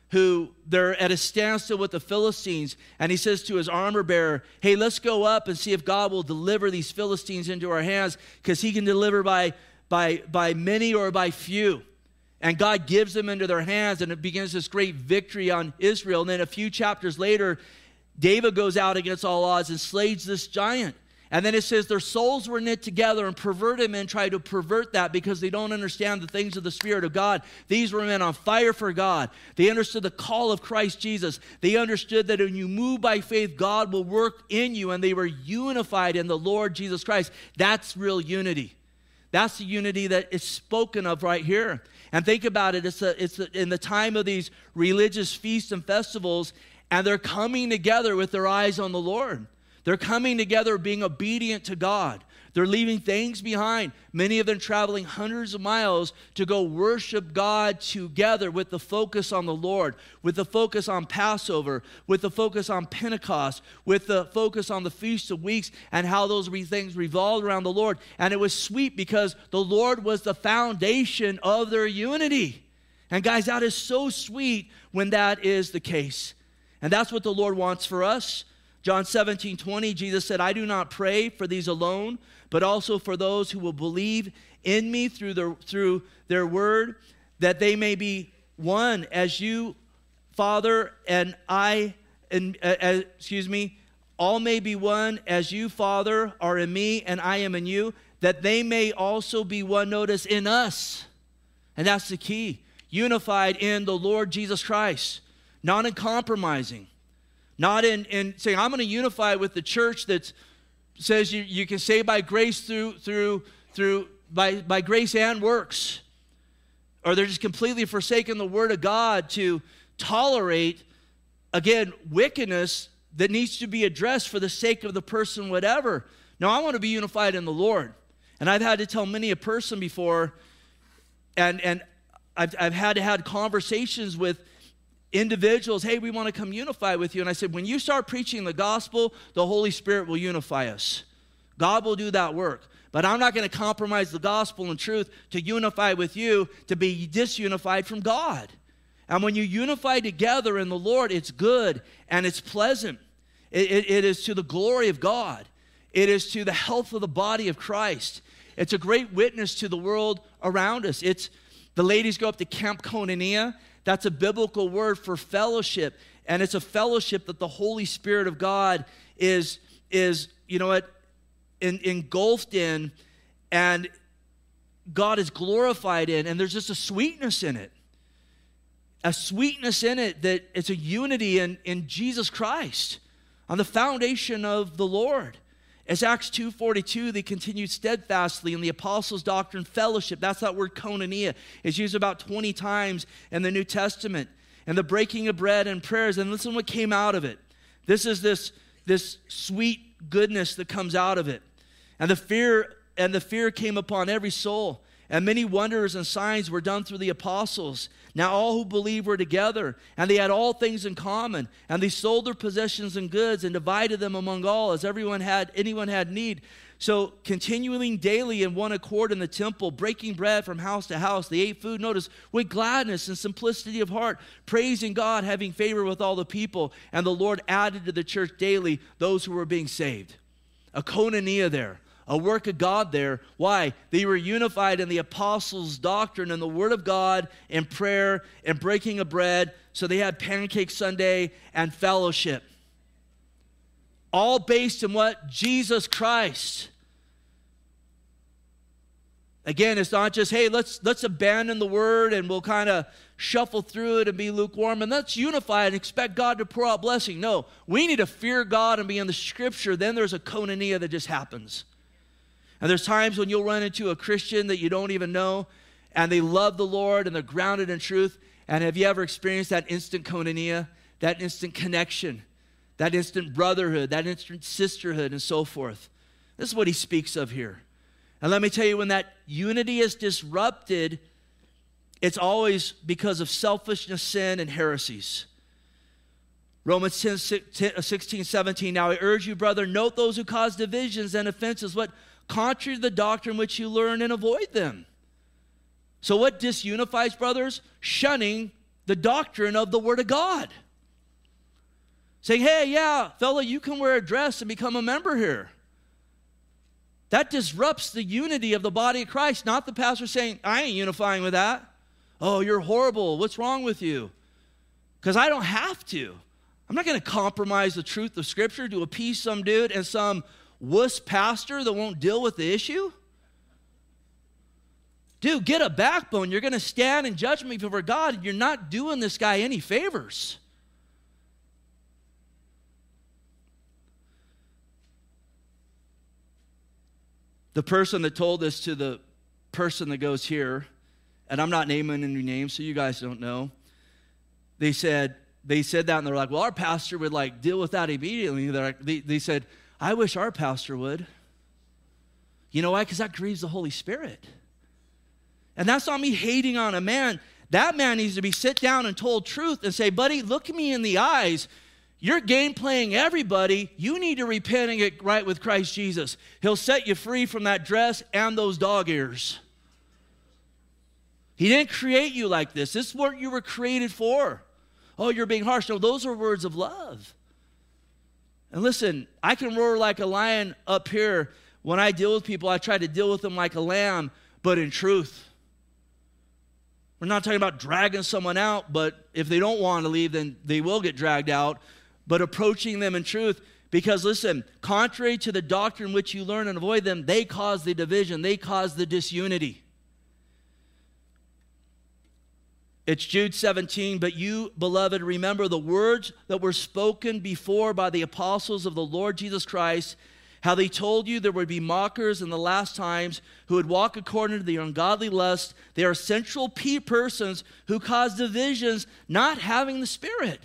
who they're at a standstill with the Philistines, and he says to his armor bearer, hey, let's go up and see if God will deliver these Philistines into our hands, because he can deliver by, by, by many or by few. And God gives them into their hands, and it begins this great victory on Israel. And then a few chapters later, David goes out against all odds and slays this giant. And then it says their souls were knit together, and perverted men try to pervert that because they don't understand the things of the Spirit of God. These were men on fire for God. They understood the call of Christ Jesus. They understood that when you move by faith, God will work in you, and they were unified in the Lord Jesus Christ. That's real unity. That's the unity that is spoken of right here. And think about it. It's, a, it's a, in the time of these religious feasts and festivals, and they're coming together with their eyes on the Lord. They're coming together being obedient to God. They're leaving things behind, many of them traveling hundreds of miles to go worship God together with the focus on the Lord, with the focus on Passover, with the focus on Pentecost, with the focus on the Feast of Weeks, and how those things revolved around the Lord. And it was sweet because the Lord was the foundation of their unity. And guys, that is so sweet when that is the case. And that's what the Lord wants for us. John seventeen twenty, Jesus said, I do not pray for these alone, but also for those who will believe in me through their, through their word, that they may be one as you, Father, and I, and uh, uh, excuse me, all may be one as you, Father, are in me and I am in you, that they may also be one, notice, in us. And that's the key. Unified in the Lord Jesus Christ, not in compromising. Not in, in saying, I'm going to unify with the church that says you, you can say by grace through, through, through by, by grace and works. Or they're just completely forsaking the word of God to tolerate, again, wickedness that needs to be addressed for the sake of the person, whatever. No, I want to be unified in the Lord. And I've had to tell many a person before, and, and I've, I've had to have conversations with individuals, hey, we want to come unify with you. And I said, when you start preaching the gospel, the Holy Spirit will unify us. God will do that work. But I'm not going to compromise the gospel and truth to unify with you, to be disunified from God. And when you unify together in the Lord, it's good and it's pleasant. It, it, it is to the glory of God. It is to the health of the body of Christ. It's a great witness to the world around us. It's the ladies go up to Camp Koinonia. That's a biblical word for fellowship, and it's a fellowship that the Holy Spirit of God is, is you know what, in, engulfed in, and God is glorified in, and there's just a sweetness in it. A sweetness in it that it's a unity in, in Jesus Christ on the foundation of the Lord. As Acts two forty-two, they continued steadfastly in the apostles' doctrine fellowship. That's that word koinonia. It's used about twenty times in the New Testament. And the breaking of bread and prayers. And listen what came out of it. This is this, this sweet goodness that comes out of it. And the fear and the fear came upon every soul. And many wonders and signs were done through the apostles. Now all who believed were together, and they had all things in common. And they sold their possessions and goods and divided them among all, as everyone had anyone had need. So continuing daily in one accord in the temple, breaking bread from house to house, they ate food, notice, with gladness and simplicity of heart, praising God, having favor with all the people. And the Lord added to the church daily those who were being saved. A koinonia there. A work of God there. Why? They were unified in the apostles' doctrine and the word of God and prayer and breaking of bread. So they had Pancake Sunday and fellowship. All based in what? Jesus Christ. Again, it's not just, hey, let's, let's abandon the word and we'll kind of shuffle through it and be lukewarm and let's unify and expect God to pour out blessing. No, we need to fear God and be in the scripture. Then there's a koinonia that just happens. And there's times when you'll run into a Christian that you don't even know, and they love the Lord, and they're grounded in truth. And have you ever experienced that instant koinonia, that instant connection, that instant brotherhood, that instant sisterhood, and so forth? This is what he speaks of here. And let me tell you, when that unity is disrupted, it's always because of selfishness, sin, and heresies. Romans ten, sixteen, seventeen, now I urge you, brother, note those who cause divisions and offenses, what? Contrary to the doctrine which you learn, and avoid them. So what disunifies, brothers? Shunning the doctrine of the Word of God. Saying, hey, yeah, fella, you can wear a dress and become a member here. That disrupts the unity of the body of Christ, not the pastor saying, I ain't unifying with that. Oh, you're horrible. What's wrong with you? Because I don't have to. I'm not going to compromise the truth of Scripture to appease some dude and some wuss pastor that won't deal with the issue. Dude, get a backbone. You're going to stand in judgment before God. You're not doing this guy any favors. The person that told this to the person that goes here, and I'm not naming any names, so you guys don't know. They said, they said that, and they're like, well, our pastor would like deal with that immediately. They're like, they, they said, I wish our pastor would. You know why? Because that grieves the Holy Spirit. And that's not me hating on a man. That man needs to be sit down and told truth and say, buddy, look me in the eyes. You're game playing everybody. You need to repent and get right with Christ Jesus. He'll set you free from that dress and those dog ears. He didn't create you like this. This is what you were created for. Oh, you're being harsh. No, those are words of love. And listen, I can roar like a lion up here. When I deal with people, I try to deal with them like a lamb, but in truth. We're not talking about dragging someone out, but if they don't want to leave, then they will get dragged out. But approaching them in truth, because listen, contrary to the doctrine which you learn and avoid them, they cause the division, they cause the disunity. It's Jude seventeen, but you, beloved, remember the words that were spoken before by the apostles of the Lord Jesus Christ, how they told you there would be mockers in the last times who would walk according to the ungodly lust. They are sensual persons who cause divisions, not having the Spirit.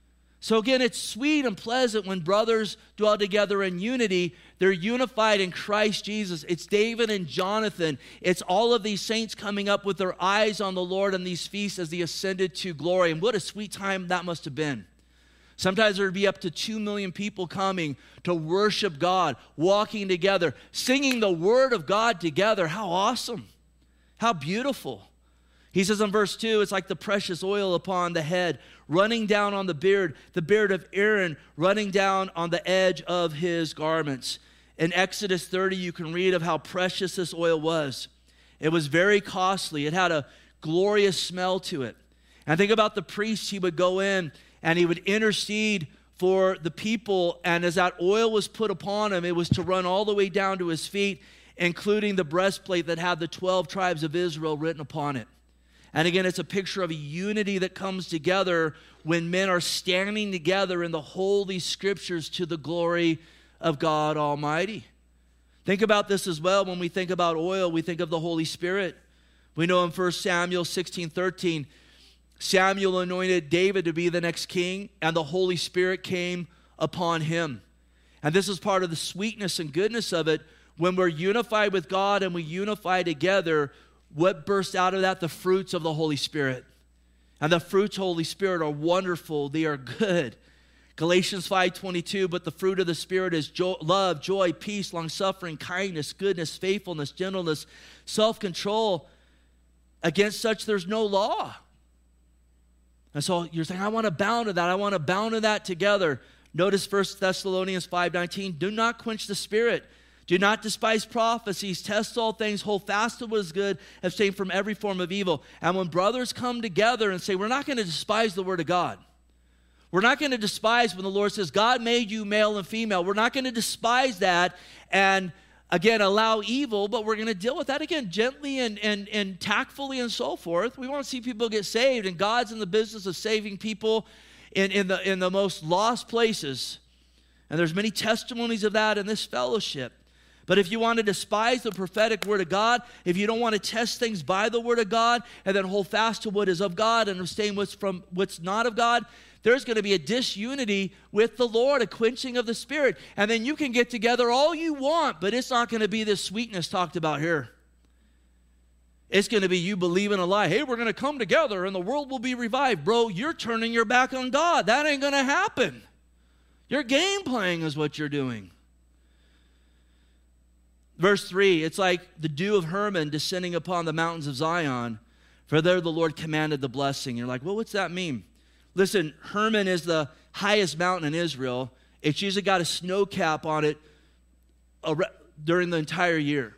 So again, it's sweet and pleasant when brothers dwell together in unity. They're unified in Christ Jesus. It's David and Jonathan. It's all of these saints coming up with their eyes on the Lord on these feasts as they ascended to glory. And what a sweet time that must have been. Sometimes there would be up to two million people coming to worship God, walking together, singing the word of God together. How awesome. How beautiful. He says in verse two, it's like the precious oil upon the head, running down on the beard, the beard of Aaron, running down on the edge of his garments. In Exodus thirty, you can read of how precious this oil was. It was very costly. It had a glorious smell to it. And think about the priest. He would go in and he would intercede for the people. And as that oil was put upon him, it was to run all the way down to his feet, including the breastplate that had the twelve tribes of Israel written upon it. And again, it's a picture of a unity that comes together when men are standing together in the holy scriptures to the glory of God Almighty. Think about this as well. When we think about oil, we think of the Holy Spirit. We know in First Samuel sixteen thirteen, Samuel anointed David to be the next king, and the Holy Spirit came upon him. And this is part of the sweetness and goodness of it. When we're unified with God and we unify together, what bursts out of that? The fruits of the Holy Spirit. And the fruits of the Holy Spirit are wonderful. They are good. Galatians five twenty-two, but the fruit of the Spirit is jo- love, joy, peace, long-suffering, kindness, goodness, faithfulness, gentleness, self-control. Against such there's no law. And so you're saying, I want to bound to that. I want to bound to that together. Notice First Thessalonians five nineteen, do not quench the Spirit. Do not despise prophecies. Test all things. Hold fast to what is good. Abstain from every form of evil. And when brothers come together and say, we're not going to despise the word of God. We're not going to despise when the Lord says, God made you male and female. We're not going to despise that and, again, allow evil, but we're going to deal with that, again, gently and, and, and tactfully and so forth. We want to see people get saved, and God's in the business of saving people in, in, the, in the most lost places. And there's many testimonies of that in this fellowship. But if you want to despise the prophetic word of God, if you don't want to test things by the word of God and then hold fast to what is of God and abstain what's from what's not of God, there's going to be a disunity with the Lord, a quenching of the Spirit. And then you can get together all you want, but it's not going to be this sweetness talked about here. It's going to be you believing a lie. Hey, we're going to come together and the world will be revived. Bro, you're turning your back on God. That ain't going to happen. Your game playing is what you're doing. Verse three, it's like the dew of Hermon descending upon the mountains of Zion. For there the Lord commanded the blessing. You're like, well, what's that mean? Listen, Hermon is the highest mountain in Israel. It's usually got a snow cap on it during the entire year.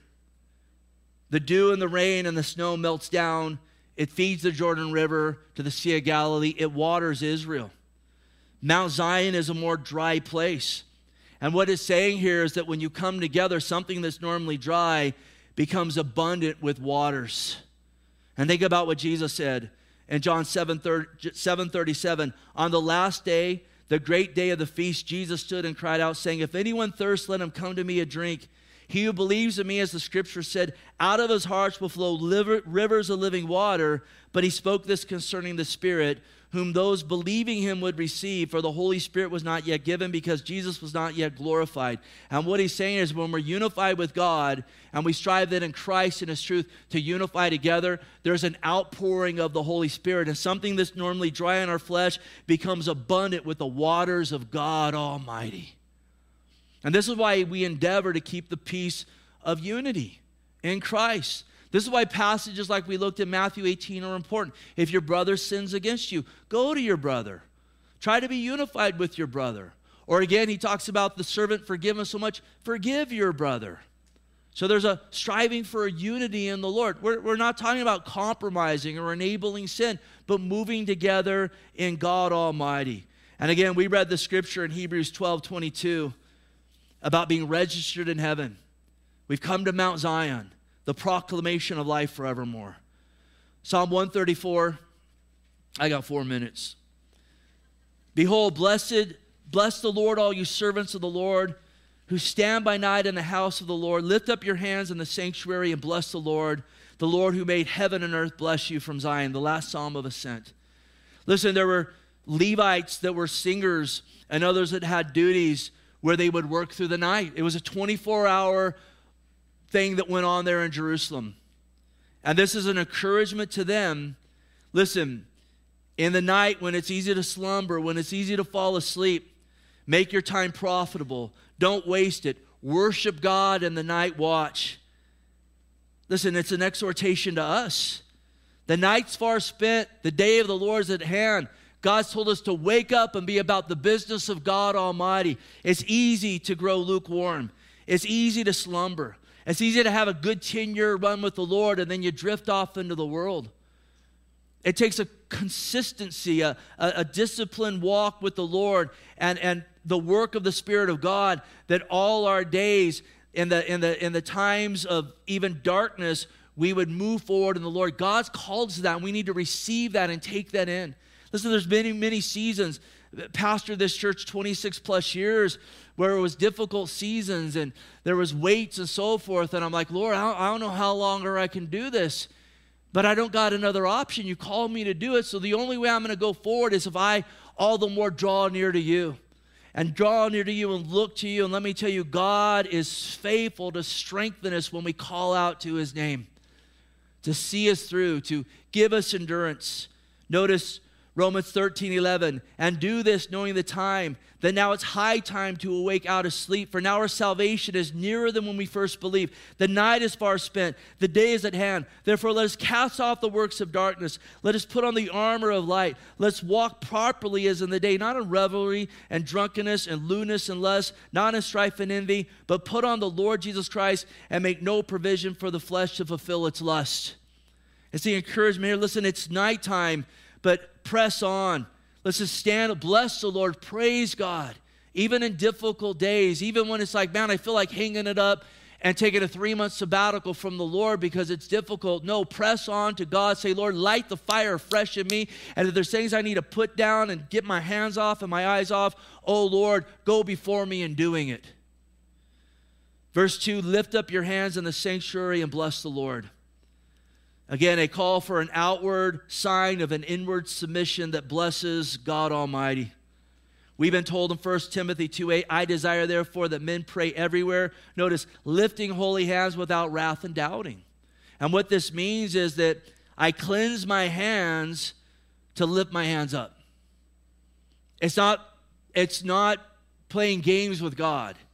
The dew and the rain and the snow melts down. It feeds the Jordan River to the Sea of Galilee. It waters Israel. Mount Zion is a more dry place. And what it's saying here is that when you come together, something that's normally dry becomes abundant with waters. And think about what Jesus said in John seven thirty-seven. On the last day, the great day of the feast, Jesus stood and cried out, saying, if anyone thirsts, let him come to me and drink. He who believes in me, as the scripture said, out of his hearts will flow liver, rivers of living water. But he spoke this concerning the Spirit, whom those believing him would receive, for the Holy Spirit was not yet given because Jesus was not yet glorified. And what he's saying is when we're unified with God and we strive then in Christ and his truth to unify together, there's an outpouring of the Holy Spirit. And something that's normally dry in our flesh becomes abundant with the waters of God Almighty. And this is why we endeavor to keep the peace of unity in Christ. This is why passages like we looked at Matthew eighteen are important. If your brother sins against you, go to your brother. Try to be unified with your brother. Or again, he talks about the servant forgiven so much, forgive your brother. So there's a striving for a unity in the Lord. We're, we're not talking about compromising or enabling sin, but moving together in God Almighty. And again, we read the scripture in Hebrews twelve twenty-two about being registered in heaven. We've come to Mount Zion, the proclamation of life forevermore. Psalm one thirty-four, I got four minutes. Behold, blessed, bless the Lord, all you servants of the Lord, who stand by night in the house of the Lord. Lift up your hands in the sanctuary and bless the Lord. The Lord who made heaven and earth bless you from Zion, the last psalm of ascent. Listen, there were Levites that were singers and others that had duties where they would work through the night. It was a twenty-four hour thing that went on there in Jerusalem. And this is an encouragement to them. Listen, in the night when it's easy to slumber, when it's easy to fall asleep, make your time profitable. Don't waste it. Worship God in the night watch. Listen, it's an exhortation to us. The night's far spent. The day of the Lord is at hand. God's told us to wake up and be about the business of God Almighty. It's easy to grow lukewarm. It's easy to slumber. It's easy to have a good ten-year run with the Lord and then you drift off into the world. It takes a consistency, a, a, a disciplined walk with the Lord and, and the work of the Spirit of God that all our days in the, in the, in the times of even darkness, we would move forward in the Lord. God's called us to that and we need to receive that and take that in. Listen, there's many, many seasons. Pastored this church twenty-six plus years where it was difficult seasons and there was weights and so forth. And I'm like, Lord, I don't, I don't know how longer I can do this, but I don't got another option. You called me to do it. So the only way I'm going to go forward is if I all the more draw near to you and draw near to you and look to you. And let me tell you, God is faithful to strengthen us when we call out to his name, to see us through, to give us endurance. Notice Romans thirteen eleven, and do this knowing the time, that now it's high time to awake out of sleep, for now our salvation is nearer than when we first believed. The night is far spent, the day is at hand. Therefore let us cast off the works of darkness. Let us put on the armor of light. Let's walk properly as in the day, not in revelry and drunkenness and lewdness and lust, not in strife and envy, but put on the Lord Jesus Christ and make no provision for the flesh to fulfill its lust. It's the encouragement here. Listen, it's nighttime, but press on. Let's just stand, bless the Lord, praise God. Even in difficult days, even when it's like, man, I feel like hanging it up and taking a three-month sabbatical from the Lord because it's difficult. No, press on to God. Say, Lord, light the fire fresh in me. And if there's things I need to put down and get my hands off and my eyes off, oh, Lord, go before me in doing it. Verse two, lift up your hands in the sanctuary and bless the Lord. Again, a call for an outward sign of an inward submission that blesses God Almighty. We've been told in First Timothy two eight, I desire therefore that men pray everywhere. Notice, lifting holy hands without wrath and doubting. And what this means is that I cleanse my hands to lift my hands up. It's not, it's not playing games with God.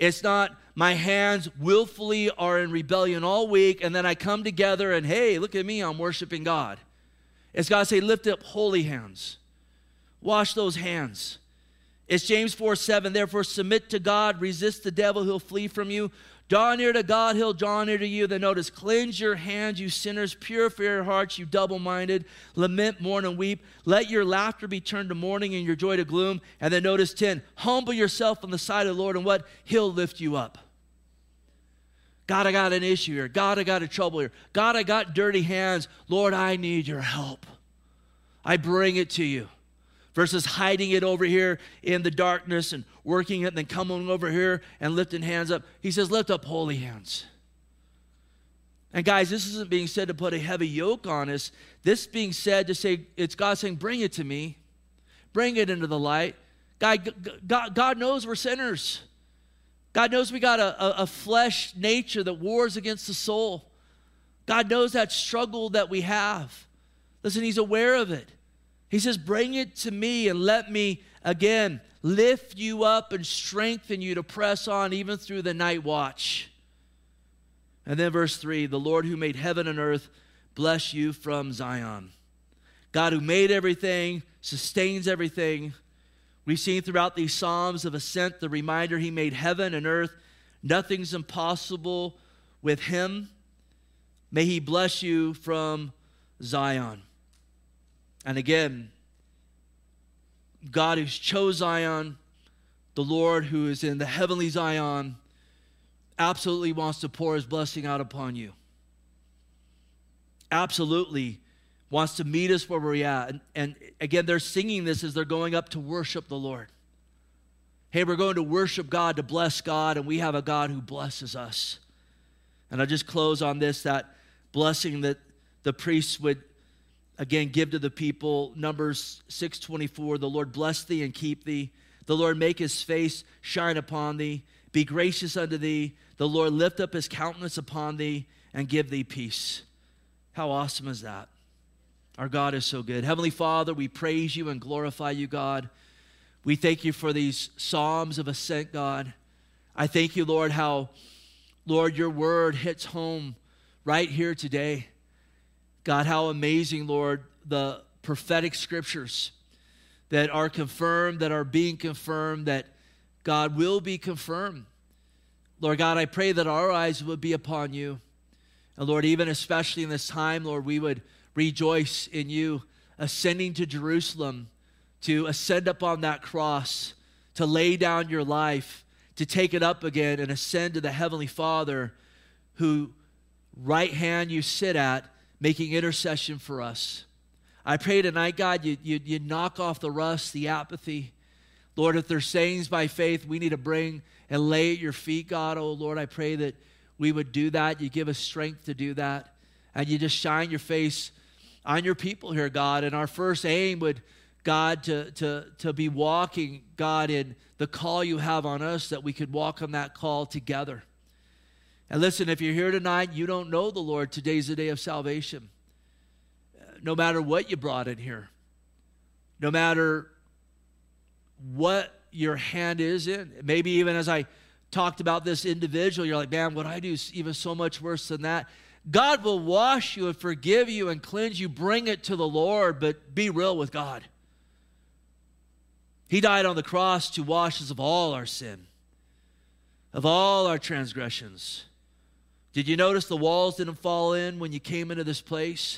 It's not my hands willfully are in rebellion all week, and then I come together and, hey, look at me, I'm worshiping God. It's got to say, lift up holy hands. Wash those hands. It's James four seven, therefore submit to God, resist the devil, he'll flee from you. Draw near to God, he'll draw near to you. Then notice, cleanse your hands, you sinners. Purify your hearts, you double-minded. Lament, mourn, and weep. Let your laughter be turned to mourning and your joy to gloom. And then notice ten, humble yourself on the side of the Lord, and what? He'll lift you up. God, I got an issue here. God, I got a trouble here. God, I got dirty hands. Lord, I need your help. I bring it to you. Versus hiding it over here in the darkness and working it and then coming over here and lifting hands up. He says, lift up holy hands. And guys, this isn't being said to put a heavy yoke on us. This being said to say, it's God saying, bring it to me. Bring it into the light. God, God, God knows we're sinners. God knows we got a, a, a flesh nature that wars against the soul. God knows that struggle that we have. Listen, he's aware of it. He says, bring it to me and let me, again, lift you up and strengthen you to press on even through the night watch. And then verse three, the Lord who made heaven and earth, bless you from Zion. God who made everything, sustains everything. We've seen throughout these Psalms of Ascent the reminder he made heaven and earth. Nothing's impossible with him. May he bless you from Zion. And again, God who's chose Zion, the Lord who is in the heavenly Zion, absolutely wants to pour his blessing out upon you. Absolutely wants to meet us where we're at. And, and again, they're singing this as they're going up to worship the Lord. Hey, we're going to worship God, to bless God, and we have a God who blesses us. And I'll just close on this, that blessing that the priests would again, give to the people. Numbers six twenty-four, the Lord bless thee and keep thee. The Lord make his face shine upon thee. Be gracious unto thee. The Lord lift up his countenance upon thee and give thee peace. How awesome is that? Our God is so good. Heavenly Father, we praise you and glorify you, God. We thank you for these Psalms of Ascent, God. I thank you, Lord, how, Lord, your word hits home right here today. God, how amazing, Lord, the prophetic scriptures that are confirmed, that are being confirmed, that God will be confirmed. Lord God, I pray that our eyes would be upon you. And Lord, even especially in this time, Lord, we would rejoice in you ascending to Jerusalem, to ascend upon that cross, to lay down your life, to take it up again and ascend to the Heavenly Father, who right hand you sit at, making intercession for us. I pray tonight, God, you, you, you knock off the rust, the apathy. Lord, if there's sayings by faith we need to bring and lay at your feet, God, oh Lord, I pray that we would do that. You give us strength to do that. And you just shine your face on your people here, God. And our first aim would, God, to, to, to be walking, God, in the call you have on us, that we could walk on that call together. And listen, if you're here tonight, you don't know the Lord, today's the day of salvation. No matter what you brought in here, no matter what your hand is in, maybe even as I talked about this individual, you're like, man, what I do is even so much worse than that. God will wash you and forgive you and cleanse you. Bring it to the Lord, but be real with God. He died on the cross to wash us of all our sin, of all our transgressions. Did you notice the walls didn't fall in when you came into this place?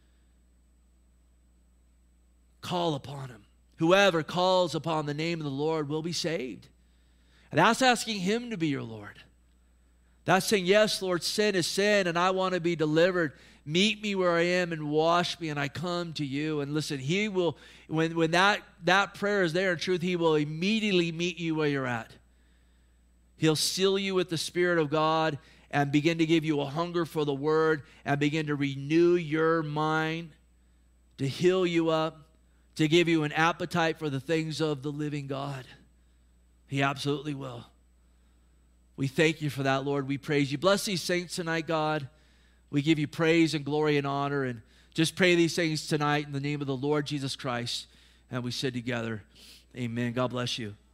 Call upon him. Whoever calls upon the name of the Lord will be saved. And that's asking him to be your Lord. That's saying, yes, Lord, sin is sin, and I want to be delivered. Meet me where I am and wash me, and I come to you. And listen, he will, when, when that, that prayer is there in truth, he will immediately meet you where you're at. He'll seal you with the Spirit of God and begin to give you a hunger for the word and begin to renew your mind, to heal you up, to give you an appetite for the things of the living God. He absolutely will. We thank you for that, Lord. We praise you. Bless these saints tonight, God. We give you praise and glory and honor, and just pray these things tonight in the name of the Lord Jesus Christ. And we sit together. Amen. God bless you.